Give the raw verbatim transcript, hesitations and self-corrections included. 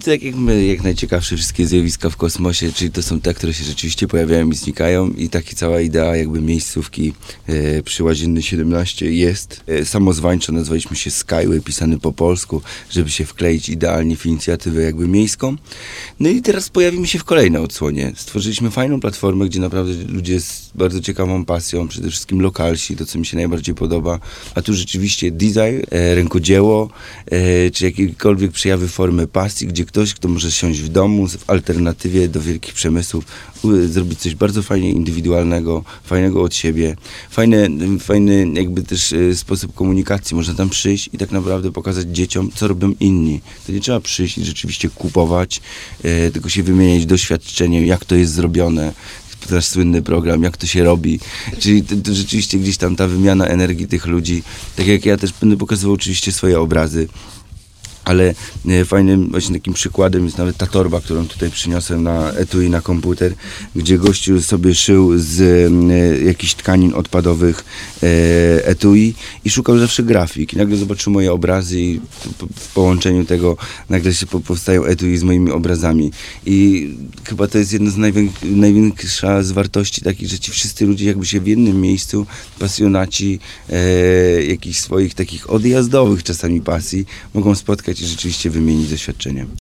tak jak my, jak najciekawsze wszystkie zjawiska w kosmosie, czyli to są te, które się rzeczywiście pojawiają i znikają i taka cała idea jakby miejscówki e, przy Łazienny siedemnaście jest. E, samozwańczo nazwaliśmy się Skyway, pisany po polsku, żeby się wkleić idealnie w inicjatywę jakby miejską. No i teraz pojawimy się w kolejnej odsłonie. Stworzyliśmy fajną platformę, gdzie naprawdę ludzie z bardzo ciekawą pasją, przede wszystkim lokalsi, to co mi się najbardziej podoba, a tu rzeczywiście design, e, rękodzieło, e, czy jakiekolwiek przejawy formy pasji, gdzie ktoś, kto może siąść w domu w alternatywie do wielkich przemysłów, u, zrobić coś bardzo fajnie indywidualnego, fajnego od siebie, fajny, fajny jakby też e, sposób komunikacji. Można tam przyjść i tak naprawdę pokazać dzieciom, co robią inni. To nie trzeba przyjść i rzeczywiście kupować, e, tylko się wymieniać doświadczeniem, jak to jest zrobione. Nasz słynny program, jak to się robi. Czyli to, to rzeczywiście gdzieś tam ta wymiana energii tych ludzi. Tak jak ja też będę pokazywał oczywiście swoje obrazy. Ale e, fajnym właśnie takim przykładem jest nawet ta torba, którą tutaj przyniosłem na etui, na komputer, gdzie gościu sobie szył z e, jakichś tkanin odpadowych e, etui i szukał zawsze grafik. I nagle zobaczył moje obrazy i po, w połączeniu tego nagle się po, powstają etui z moimi obrazami. I chyba to jest jedna z najwięk, największa z wartości takich, że ci wszyscy ludzie jakby się w jednym miejscu, pasjonaci e, jakichś swoich takich odjazdowych czasami pasji, mogą spotkać i rzeczywiście wymienić doświadczenia.